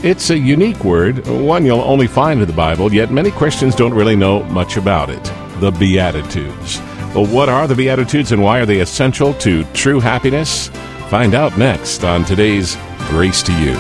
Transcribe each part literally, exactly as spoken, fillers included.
It's a unique word, one you'll only find in the Bible, yet many Christians don't really know much about it. The Beatitudes. Well, what are the Beatitudes and why are they essential to true happiness? Find out next on today's Grace to You.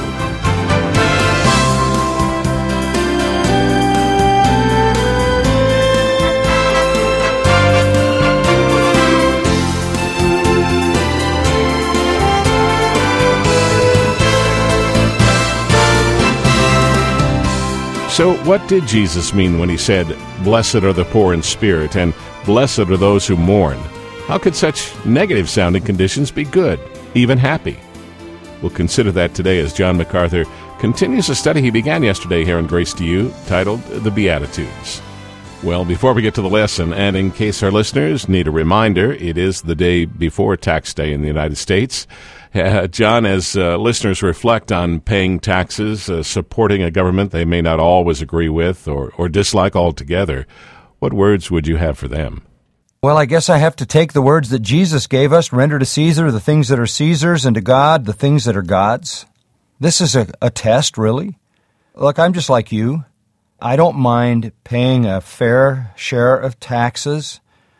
So what did Jesus mean when he said, "Blessed are the poor in spirit," and "Blessed are those who mourn"? How could such negative-sounding conditions be good, even happy? We'll consider that today as John MacArthur continues a study he began yesterday here in Grace to You, titled The Beatitudes. Well, before we get to the lesson, and in case our listeners need a reminder, it is the day before tax day in the United States. Uh, John, as uh, listeners reflect on paying taxes, uh, supporting a government they may not always agree with or, or dislike altogether, what words would you have for them? Well, I guess I have to take the words that Jesus gave us, render to Caesar the things that are Caesar's, and to God the things that are God's. This is a, a test, really. Look, I'm just like you. I don't mind paying a fair share of taxes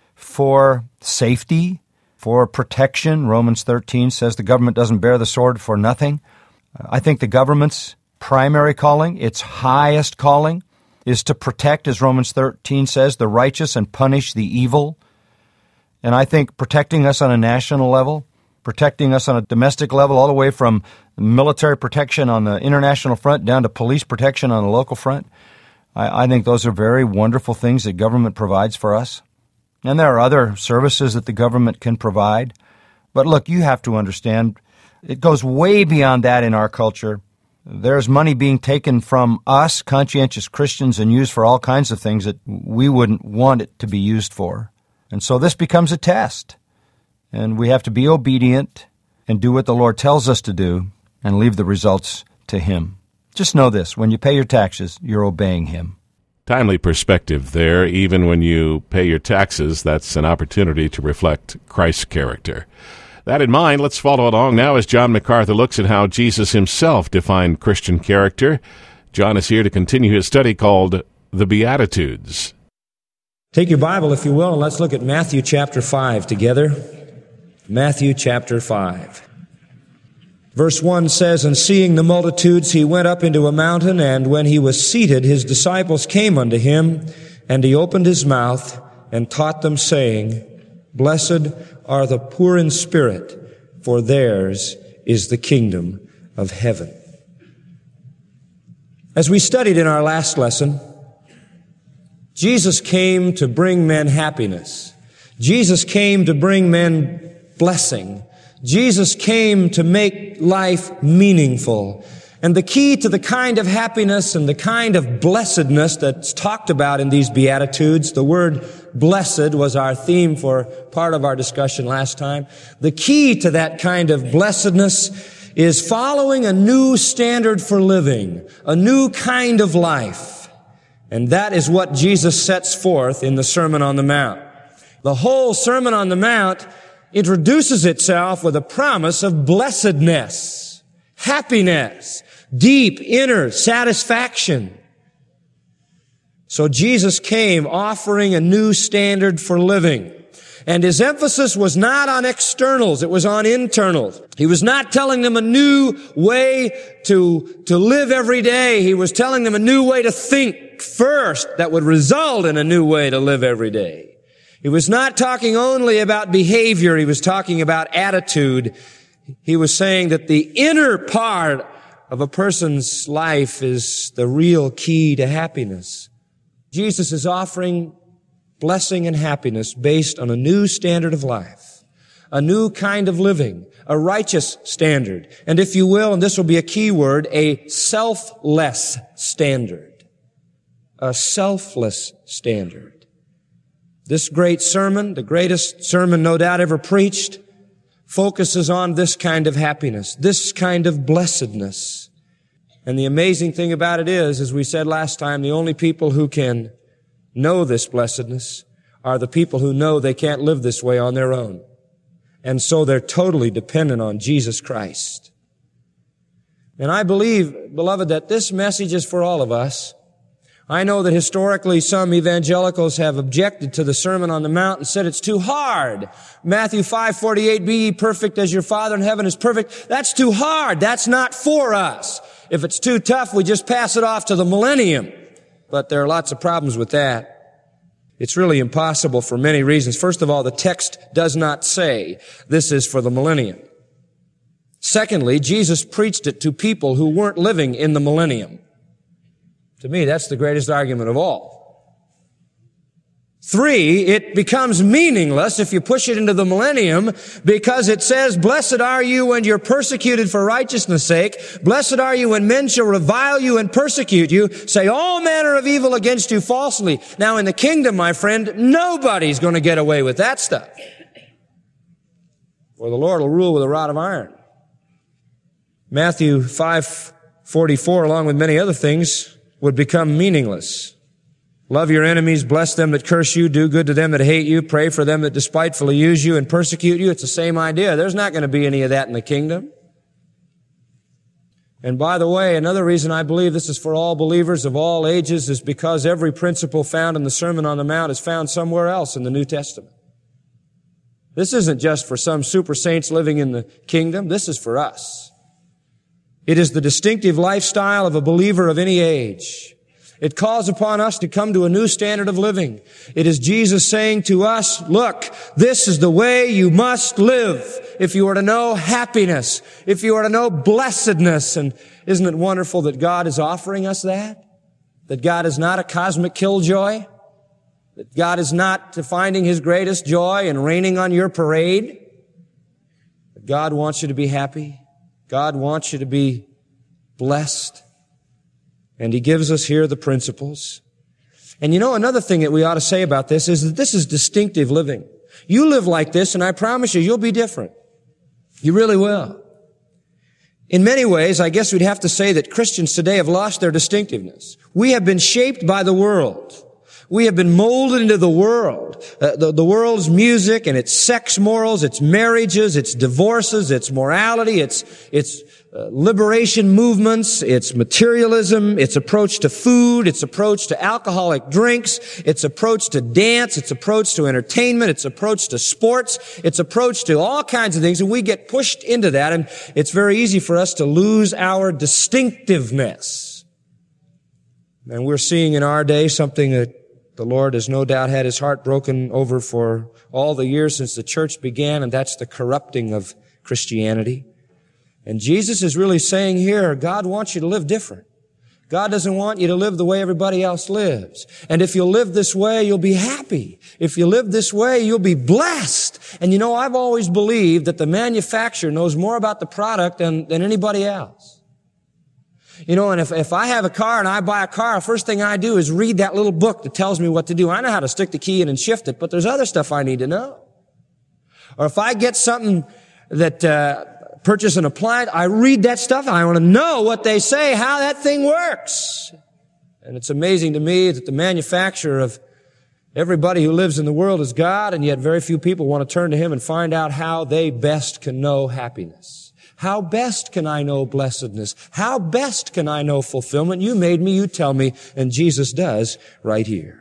for safety, for protection. Romans thirteen says the government doesn't bear the sword for nothing. I think the government's primary calling, its highest calling, is to protect, as Romans thirteen says, the righteous and punish the evil. And I think protecting us on a national level, protecting us on a domestic level, all the way from military protection on the international front down to police protection on the local front, I, I think those are very wonderful things that government provides for us. And there are other services that the government can provide. But look, you have to understand, it goes way beyond that in our culture. There's money being taken from us, conscientious Christians, and used for all kinds of things that we wouldn't want it to be used for. And so this becomes a test. And we have to be obedient and do what the Lord tells us to do and leave the results to Him. Just know this, when you pay your taxes, you're obeying Him. Timely perspective there. Even when you pay your taxes, that's an opportunity to reflect Christ's character. That in mind, let's follow along now as John MacArthur looks at how Jesus himself defined Christian character. John is here to continue his study called The Beatitudes. Take your Bible, if you will, and let's look at Matthew chapter five together. Matthew chapter five. Verse one says, "And seeing the multitudes, he went up into a mountain, and when he was seated, his disciples came unto him, and he opened his mouth and taught them, saying, Blessed are the poor in spirit, for theirs is the kingdom of heaven." As we studied in our last lesson, Jesus came to bring men happiness. Jesus came to bring men blessing. Jesus came to make life meaningful. And the key to the kind of happiness and the kind of blessedness that's talked about in these Beatitudes, the word blessed was our theme for part of our discussion last time. The key to that kind of blessedness is following a new standard for living, a new kind of life. And that is what Jesus sets forth in the Sermon on the Mount. The whole Sermon on the Mount introduces itself with a promise of blessedness, happiness, deep inner satisfaction. So Jesus came offering a new standard for living. And his emphasis was not on externals, it was on internals. He was not telling them a new way to, to live every day. He was telling them a new way to think first that would result in a new way to live every day. He was not talking only about behavior, he was talking about attitude. He was saying that the inner part of a person's life is the real key to happiness. Jesus is offering blessing and happiness based on a new standard of life, a new kind of living, a righteous standard, and if you will, and this will be a key word, a selfless standard. A selfless standard. This great sermon, the greatest sermon no doubt ever preached, focuses on this kind of happiness, this kind of blessedness. And the amazing thing about it is, as we said last time, the only people who can know this blessedness are the people who know they can't live this way on their own. And so they're totally dependent on Jesus Christ. And I believe, beloved, that this message is for all of us. I know that historically some evangelicals have objected to the Sermon on the Mount and said it's too hard. Matthew five forty-eight, be ye perfect as your Father in heaven is perfect. That's too hard. That's not for us. If it's too tough, we just pass it off to the millennium. But there are lots of problems with that. It's really impossible for many reasons. First of all, the text does not say this is for the millennium. Secondly, Jesus preached it to people who weren't living in the millennium. To me, that's the greatest argument of all. Three, it becomes meaningless if you push it into the millennium because it says, blessed are you when you're persecuted for righteousness' sake. Blessed are you when men shall revile you and persecute you, say all manner of evil against you falsely. Now in the kingdom, my friend, nobody's going to get away with that stuff. For the Lord will rule with a rod of iron. Matthew five forty-four, along with many other things, would become meaningless. Love your enemies, bless them that curse you, do good to them that hate you, pray for them that despitefully use you and persecute you. It's the same idea. There's not going to be any of that in the kingdom. And by the way, another reason I believe this is for all believers of all ages is because every principle found in the Sermon on the Mount is found somewhere else in the New Testament. This isn't just for some super saints living in the kingdom. This is for us. It is the distinctive lifestyle of a believer of any age. It calls upon us to come to a new standard of living. It is Jesus saying to us, look, this is the way you must live if you are to know happiness, if you are to know blessedness. And isn't it wonderful that God is offering us that? That God is not a cosmic killjoy? That God is not finding His greatest joy in raining on your parade? That God wants you to be happy? God wants you to be blessed. And He gives us here the principles. And you know, another thing that we ought to say about this is that this is distinctive living. You live like this, and I promise you, you'll be different. You really will. In many ways, I guess we'd have to say that Christians today have lost their distinctiveness. We have been shaped by the world. We have been molded into the world, uh, the, the world's music and its sex morals, its marriages, its divorces, its morality, its, its uh, liberation movements, its materialism, its approach to food, its approach to alcoholic drinks, its approach to dance, its approach to entertainment, its approach to sports, its approach to all kinds of things. And we get pushed into that, and it's very easy for us to lose our distinctiveness. And we're seeing in our day something that the Lord has no doubt had His heart broken over for all the years since the church began, and that's the corrupting of Christianity. And Jesus is really saying here, God wants you to live different. God doesn't want you to live the way everybody else lives. And if you'll live this way, you'll be happy. If you live this way, you'll be blessed. And you know, I've always believed that the manufacturer knows more about the product than, than anybody else. You know, and if, if I have a car and I buy a car, the first thing I do is read that little book that tells me what to do. I know how to stick the key in and shift it, but there's other stuff I need to know. Or if I get something that, uh, purchase an appliance, I read that stuff. I want to know what they say, how that thing works. And it's amazing to me that the manufacturer of everybody who lives in the world is God, and yet very few people want to turn to Him and find out how they best can know happiness. How best can I know blessedness? How best can I know fulfillment? You made me, you tell me, and Jesus does right here.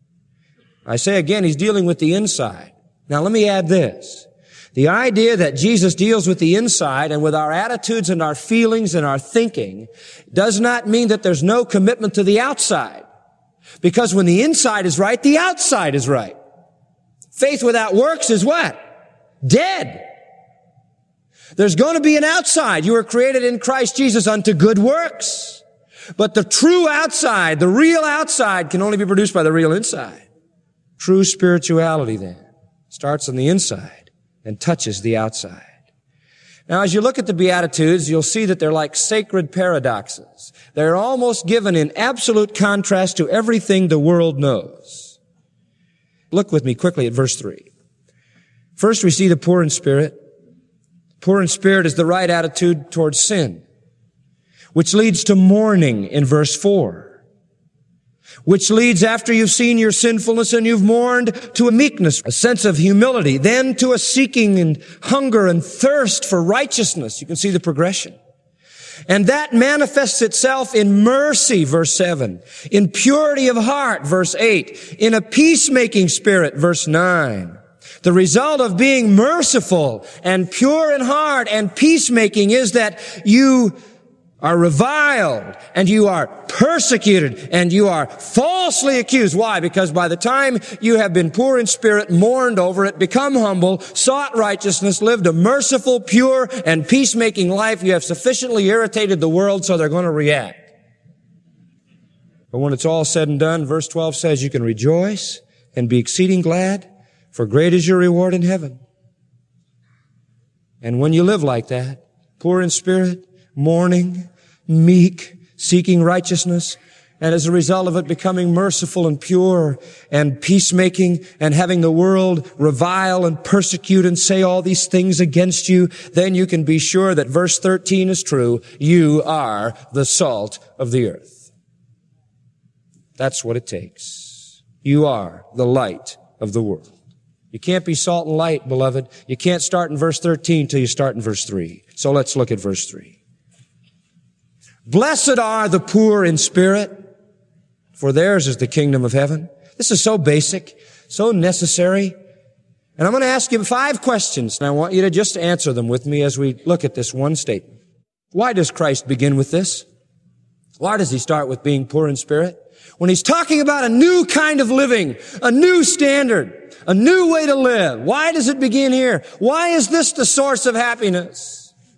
I say again, He's dealing with the inside. Now let me add this. The idea that Jesus deals with the inside and with our attitudes and our feelings and our thinking does not mean that there's no commitment to the outside. Because when the inside is right, the outside is right. Faith without works is what? Dead. There's going to be an outside. You were created in Christ Jesus unto good works. But the true outside, the real outside, can only be produced by the real inside. True spirituality, then, starts on the inside and touches the outside. Now, as you look at the Beatitudes, you'll see that they're like sacred paradoxes. They're almost given in absolute contrast to everything the world knows. Look with me quickly at verse three. First, we see the poor in spirit. Poor in spirit is the right attitude towards sin, which leads to mourning in verse four, which leads, after you've seen your sinfulness and you've mourned, to a meekness, a sense of humility, then to a seeking and hunger and thirst for righteousness. You can see the progression. And that manifests itself in mercy, verse seven, in purity of heart, verse eight, in a peacemaking spirit, verse nine. The result of being merciful and pure in heart and peacemaking is that you are reviled and you are persecuted and you are falsely accused. Why? Because by the time you have been poor in spirit, mourned over it, become humble, sought righteousness, lived a merciful, pure, and peacemaking life, you have sufficiently irritated the world so they're going to react. But when it's all said and done, verse twelve says you can rejoice and be exceeding glad, for great is your reward in heaven. And when you live like that, poor in spirit, mourning, meek, seeking righteousness, and as a result of it becoming merciful and pure and peacemaking and having the world revile and persecute and say all these things against you, then you can be sure that verse thirteen is true. You are the salt of the earth. That's what it takes. You are the light of the world. You can't be salt and light, beloved. You can't start in verse thirteen till you start in verse three. So let's look at verse three. Blessed are the poor in spirit, for theirs is the kingdom of heaven. This is so basic, so necessary. And I'm going to ask you five questions, and I want you to just answer them with me as we look at this one statement. Why does Christ begin with this? Why does he start with being poor in spirit? When he's talking about a new kind of living, a new standard, a new way to live, why does it begin here? Why is this the source of happiness?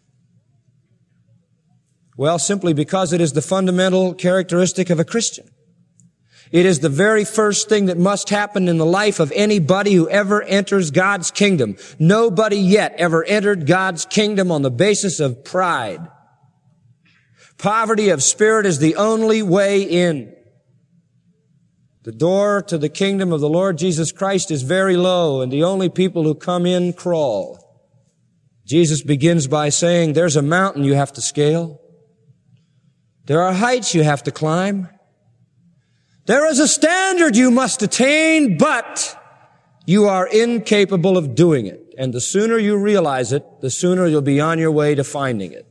Well, simply because it is the fundamental characteristic of a Christian. It is the very first thing that must happen in the life of anybody who ever enters God's kingdom. Nobody yet ever entered God's kingdom on the basis of pride. Poverty of spirit is the only way in. The door to the kingdom of the Lord Jesus Christ is very low, and the only people who come in crawl. Jesus begins by saying, there's a mountain you have to scale. There are heights you have to climb. There is a standard you must attain, but you are incapable of doing it. And the sooner you realize it, the sooner you'll be on your way to finding it.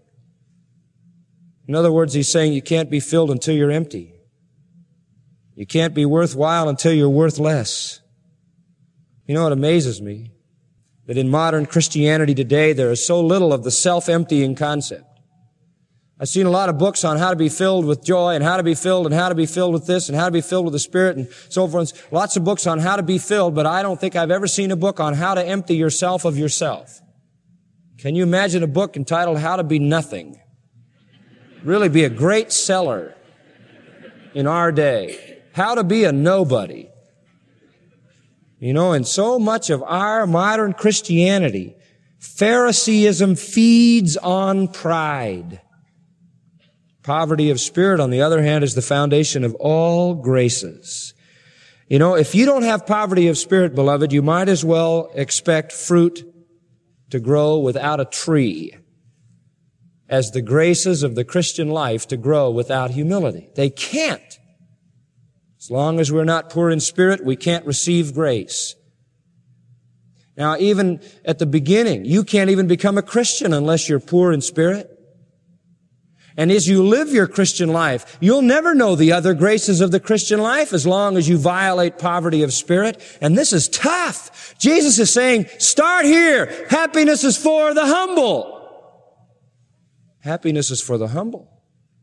In other words, he's saying you can't be filled until you're empty. You can't be worthwhile until you're worth less. You know, it amazes me that in modern Christianity today, there is so little of the self-emptying concept. I've seen a lot of books on how to be filled with joy and how to be filled and how to be filled with this and how to be filled with the Spirit and so forth. Lots of books on how to be filled, but I don't think I've ever seen a book on how to empty yourself of yourself. Can you imagine a book entitled How to Be Nothing? Really be a great seller in our day. How to be a nobody. You know, and so much of our modern Christianity, Phariseeism feeds on pride. Poverty of spirit, on the other hand, is the foundation of all graces. You know, if you don't have poverty of spirit, beloved, you might as well expect fruit to grow without a tree as the graces of the Christian life to grow without humility. They can't. As long as we're not poor in spirit, we can't receive grace. Now, even at the beginning, you can't even become a Christian unless you're poor in spirit. And as you live your Christian life, you'll never know the other graces of the Christian life as long as you violate poverty of spirit. And this is tough. Jesus is saying, start here. Happiness is for the humble. Happiness is for the humble.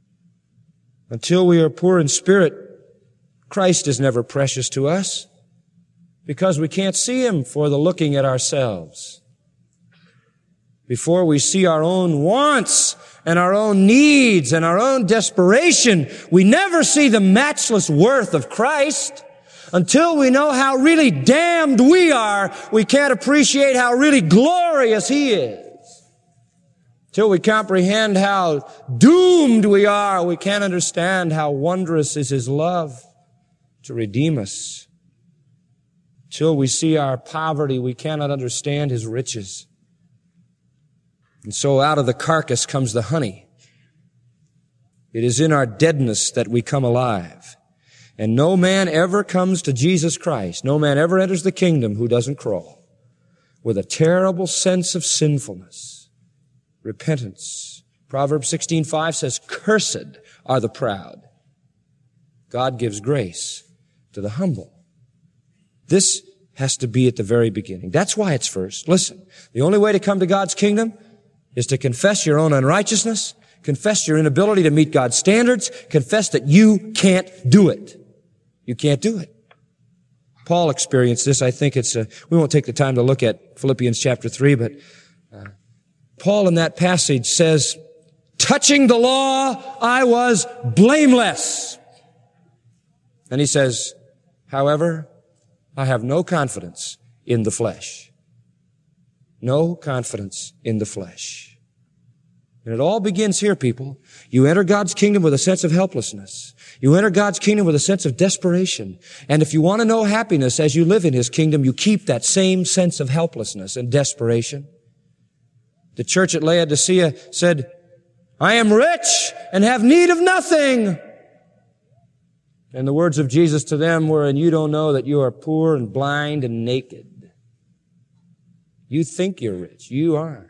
Until we are poor in spirit, Christ is never precious to us because we can't see Him for the looking at ourselves. Before we see our own wants and our own needs and our own desperation, we never see the matchless worth of Christ. Until we know how really damned we are, we can't appreciate how really glorious He is. Till we comprehend how doomed we are, we can't understand how wondrous is His love to redeem us. Till we see our poverty, we cannot understand His riches. And so out of the carcass comes the honey. It is in our deadness that we come alive. And no man ever comes to Jesus Christ, no man ever enters the kingdom who doesn't crawl with a terrible sense of sinfulness, repentance, Proverbs sixteen five says, "Cursed are the proud. God gives grace to the humble." This has to be at the very beginning. That's why it's first. Listen, the only way to come to God's kingdom is to confess your own unrighteousness, confess your inability to meet God's standards, confess that you can't do it. You can't do it. Paul experienced this. I think it's a, we won't take the time to look at Philippians chapter three, but uh, Paul in that passage says, "Touching the law, I was blameless." And he says, "However, I have no confidence in the flesh." No confidence in the flesh. And it all begins here, people. You enter God's kingdom with a sense of helplessness. You enter God's kingdom with a sense of desperation. And if you want to know happiness as you live in His kingdom, you keep that same sense of helplessness and desperation. The church at Laodicea said, "I am rich and have need of nothing." And the words of Jesus to them were, "And you don't know that you are poor and blind and naked." You think you're rich. You aren't.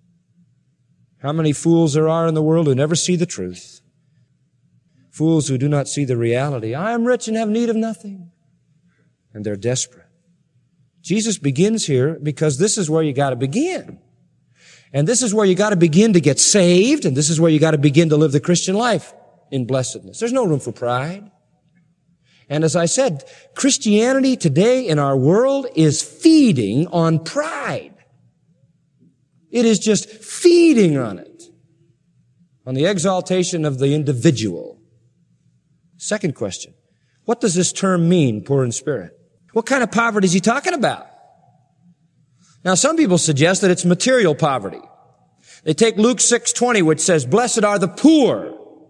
How many fools there are in the world who never see the truth. Fools who do not see the reality. "I am rich and have need of nothing." And they're desperate. Jesus begins here because this is where you got to begin. And this is where you got to begin to get saved. And this is where you got to begin to live the Christian life in blessedness. There's no room for pride. And as I said, Christianity today in our world is feeding on pride. It is just feeding on it, on the exaltation of the individual. Second question, what does this term mean, poor in spirit? What kind of poverty is he talking about? Now, some people suggest that it's material poverty. They take Luke six twenty, which says, "Blessed are the poor,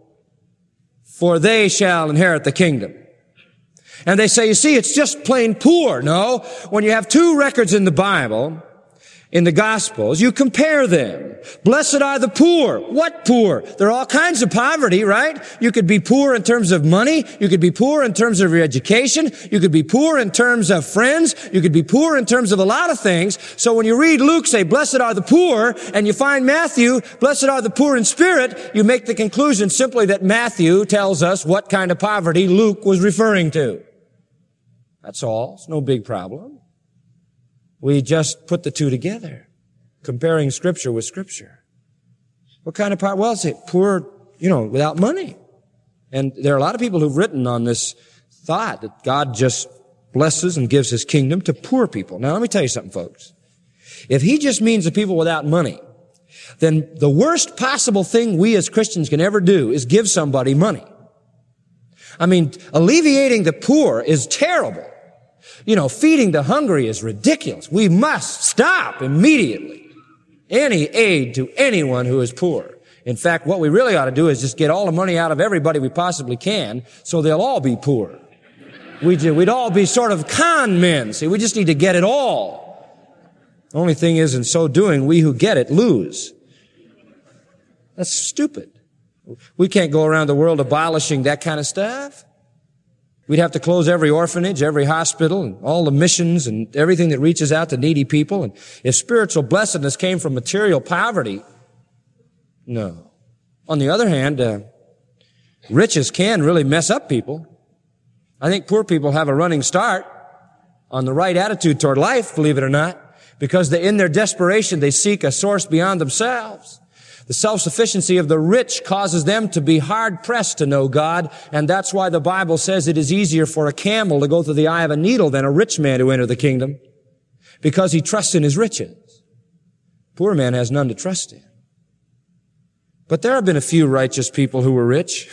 for they shall inherit the kingdom." And they say, you see, it's just plain poor. No, when you have two records in the Bible, in the Gospels, you compare them. Blessed are the poor. What poor? There are all kinds of poverty, right? You could be poor in terms of money. You could be poor in terms of your education. You could be poor in terms of friends. You could be poor in terms of a lot of things. So when you read Luke say, "Blessed are the poor," and you find Matthew, "Blessed are the poor in spirit," you make the conclusion simply that Matthew tells us what kind of poverty Luke was referring to. That's all. It's no big problem. We just put the two together, comparing Scripture with Scripture. What kind of power? Well, it's poor, you know, without money. And there are a lot of people who've written on this thought that God just blesses and gives His kingdom to poor people. Now, let me tell you something, folks. If He just means the people without money, then the worst possible thing we as Christians can ever do is give somebody money. I mean, alleviating the poor is terrible. You know, feeding the hungry is ridiculous. We must stop immediately any aid to anyone who is poor. In fact, what we really ought to do is just get all the money out of everybody we possibly can so they'll all be poor. We'd, we'd all be sort of con men. See, we just need to get it all. The only thing is, in so doing, we who get it lose. That's stupid. We can't go around the world abolishing that kind of stuff. We'd have to close every orphanage, every hospital, and all the missions and everything that reaches out to needy people. And if spiritual blessedness came from material poverty, no. On the other hand, uh, riches can really mess up people. I think poor people have a running start on the right attitude toward life, believe it or not, because they, in their desperation, they seek a source beyond themselves. The self-sufficiency of the rich causes them to be hard-pressed to know God, and that's why the Bible says it is easier for a camel to go through the eye of a needle than a rich man to enter the kingdom, because he trusts in his riches. Poor man has none to trust in. But there have been a few righteous people who were rich.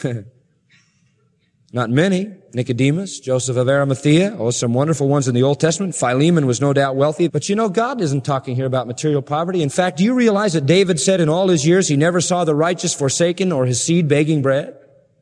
Not many. Nicodemus, Joseph of Arimathea, oh, some wonderful ones in the Old Testament. Philemon was no doubt wealthy. But you know, God isn't talking here about material poverty. In fact, do you realize that David said in all his years he never saw the righteous forsaken or his seed begging bread?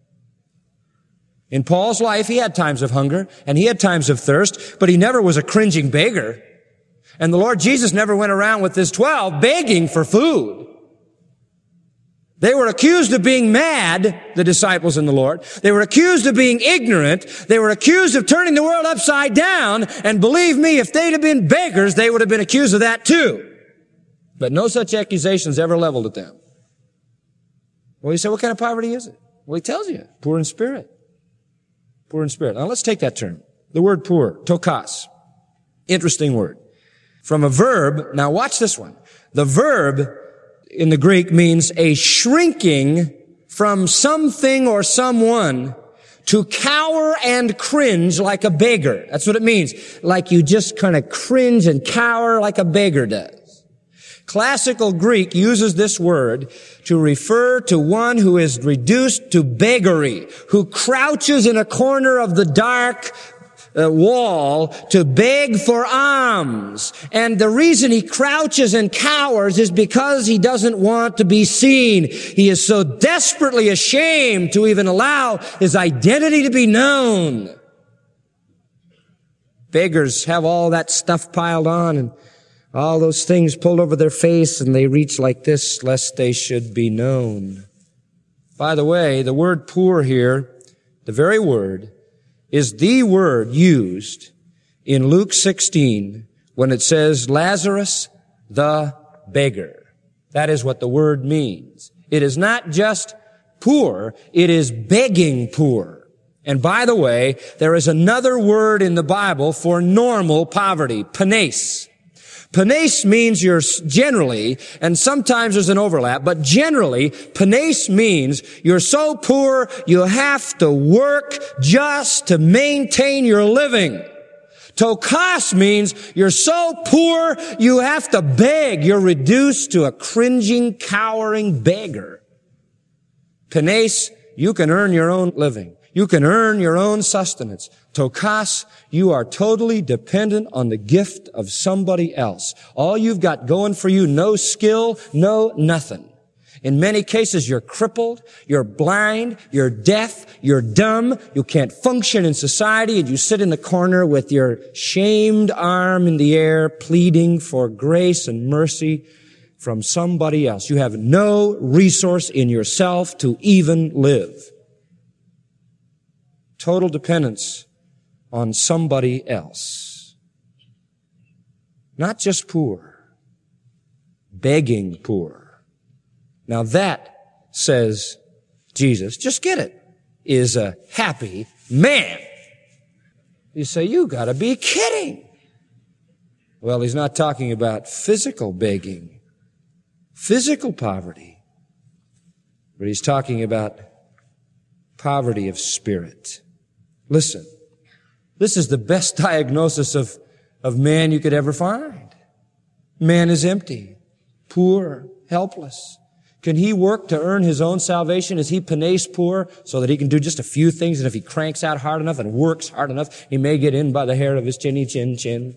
In Paul's life, he had times of hunger and he had times of thirst, but he never was a cringing beggar. And the Lord Jesus never went around with his twelve begging for food. They were accused of being mad, the disciples in the Lord. They were accused of being ignorant. They were accused of turning the world upside down. And believe me, if they'd have been beggars, they would have been accused of that too. But no such accusations ever leveled at them. Well, you say, what kind of poverty is it? Well, he tells you, poor in spirit. Poor in spirit. Now let's take that term. The word poor, tokos. Interesting word. From a verb, now watch this one. The verb in the Greek means a shrinking from something or someone to cower and cringe like a beggar. That's what it means. Like you just kind of cringe and cower like a beggar does. Classical Greek uses this word to refer to one who is reduced to beggary, who crouches in a corner of the dark uh, wall to beg for alms. And the reason he crouches and cowers is because he doesn't want to be seen. He is so desperately ashamed to even allow his identity to be known. Beggars have all that stuff piled on and all those things pulled over their face, and they reach like this, lest they should be known. By the way, the word poor here, the very word, is the word used in Luke sixteen when it says Lazarus the beggar. That is what the word means. It is not just poor, it is begging poor. And by the way, there is another word in the Bible for normal poverty, panes. Panes means you're generally, and sometimes there's an overlap, but generally, panes means you're so poor you have to work just to maintain your living. Tokos means you're so poor you have to beg. You're reduced to a cringing, cowering beggar. Panes, you can earn your own living. You can earn your own sustenance. Tokos, you are totally dependent on the gift of somebody else. All you've got going for you, no skill, no nothing. In many cases, you're crippled, you're blind, you're deaf, you're dumb, you can't function in society, and you sit in the corner with your shamed arm in the air, pleading for grace and mercy from somebody else. You have no resource in yourself to even live. Total dependence on somebody else. Not just poor, begging poor. Now that, says Jesus, just get it, is a happy man. You say, you gotta be kidding. Well, he's not talking about physical begging, physical poverty, but he's talking about poverty of spirit. Listen, this is the best diagnosis of, of man you could ever find. Man is empty, poor, helpless. Can he work to earn his own salvation? Is he panes poor so that he can do just a few things, and if he cranks out hard enough and works hard enough, he may get in by the hair of his chinny chin chin?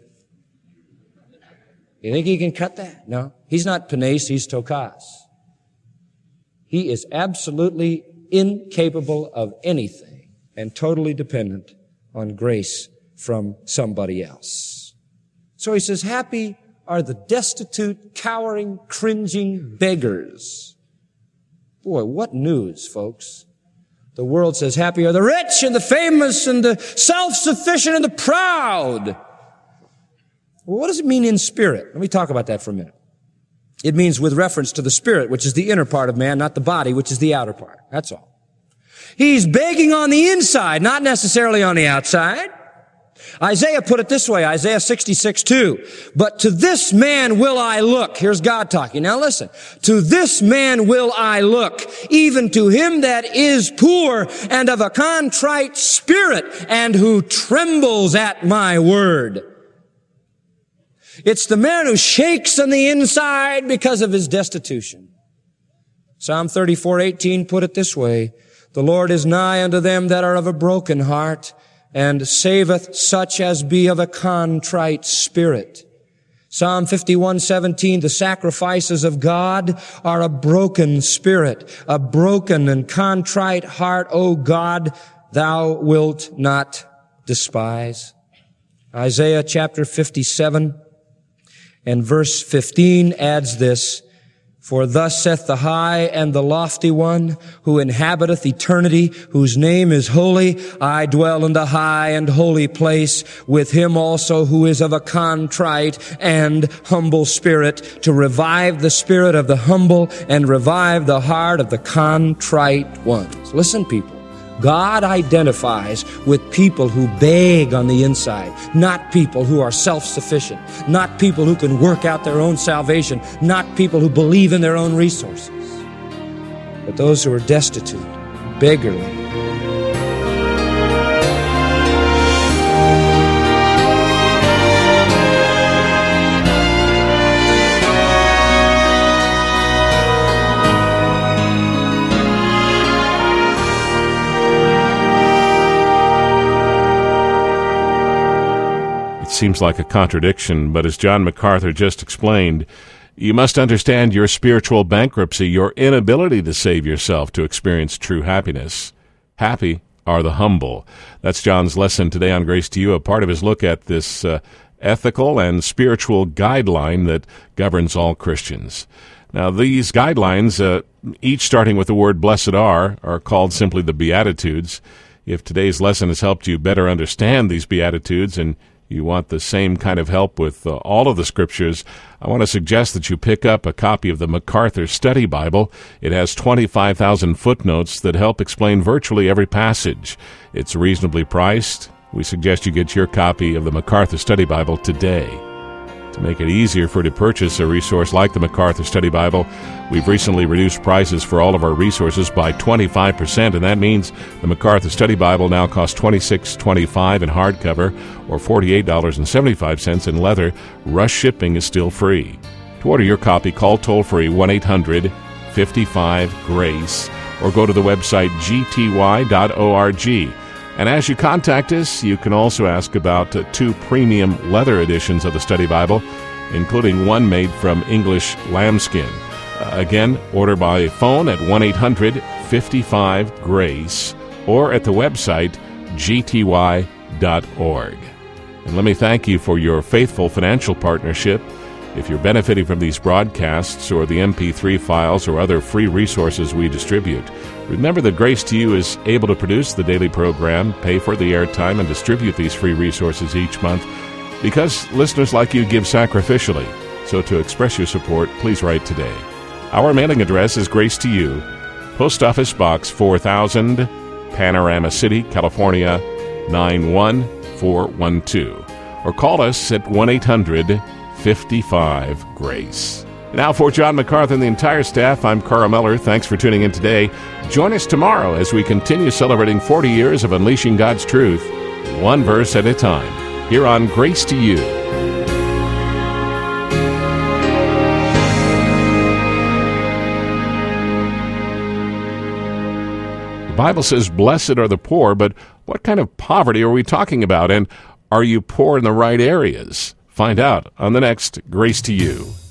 You think he can cut that? No. He's not panes, he's tokos. He is absolutely incapable of anything and totally dependent on grace from somebody else. So he says, happy are the destitute, cowering, cringing beggars. Boy, what news, folks. The world says, happy are the rich and the famous and the self-sufficient and the proud. Well, what does it mean in spirit? Let me talk about that for a minute. It means with reference to the spirit, which is the inner part of man, not the body, which is the outer part. That's all. He's begging on the inside, not necessarily on the outside. Isaiah put it this way, Isaiah sixty-six two. But to this man will I look. Here's God talking. Now listen. To this man will I look, even to him that is poor and of a contrite spirit, and who trembles at my word. It's the man who shakes on the inside because of his destitution. Psalm thirty-four eighteen put it this way. The Lord is nigh unto them that are of a broken heart, and saveth such as be of a contrite spirit. Psalm fifty-one seventeen, the sacrifices of God are a broken spirit, a broken and contrite heart, O God, thou wilt not despise. Isaiah chapter fifty-seven and verse fifteen adds this, For thus saith the high and the lofty one, who inhabiteth eternity, whose name is holy. I dwell in the high and holy place with him also who is of a contrite and humble spirit, to revive the spirit of the humble and revive the heart of the contrite ones. Listen, people. God identifies with people who beg on the inside, not people who are self-sufficient, not people who can work out their own salvation, not people who believe in their own resources, but those who are destitute, beggarly. Seems like a contradiction, but as John MacArthur just explained, you must understand your spiritual bankruptcy, your inability to save yourself to experience true happiness. Happy are the humble. That's John's lesson today on Grace to You, a part of his look at this uh, ethical and spiritual guideline that governs all Christians. Now, these guidelines, uh, each starting with the word blessed are, are called simply the Beatitudes. If today's lesson has helped you better understand these Beatitudes and you want the same kind of help with uh, all of the Scriptures, I want to suggest that you pick up a copy of the MacArthur Study Bible. It has twenty-five thousand footnotes that help explain virtually every passage. It's reasonably priced. We suggest you get your copy of the MacArthur Study Bible today. To make it easier for you to purchase a resource like the MacArthur Study Bible, we've recently reduced prices for all of our resources by twenty-five percent, and that means the MacArthur Study Bible now costs twenty-six dollars and twenty-five cents in hardcover or forty-eight dollars and seventy-five cents in leather. Rush shipping is still free. To order your copy, call toll-free one eight hundred fifty-five GRACE or go to the website g t y dot org. And as you contact us, you can also ask about uh, two premium leather editions of the Study Bible, including one made from English lambskin. Uh, again, order by phone at one eight hundred fifty-five GRACE or at the website g t y dot org. And let me thank you for your faithful financial partnership. If you're benefiting from these broadcasts or the M P three files or other free resources we distribute, remember that Grace to You is able to produce the daily program, pay for the airtime, and distribute these free resources each month because listeners like you give sacrificially. So to express your support, please write today. Our mailing address is Grace to You, Post Office Box four thousand, Panorama City, California, nine one four one two. Or call us at one eight hundred fifty-five GRACE. Now for John MacArthur and the entire staff, I'm Carl Miller. Thanks for tuning in today. Join us tomorrow as we continue celebrating forty years of unleashing God's truth, one verse at a time, here on Grace to You. The Bible says, blessed are the poor, but what kind of poverty are we talking about? And are you poor in the right areas? Find out on the next Grace to You.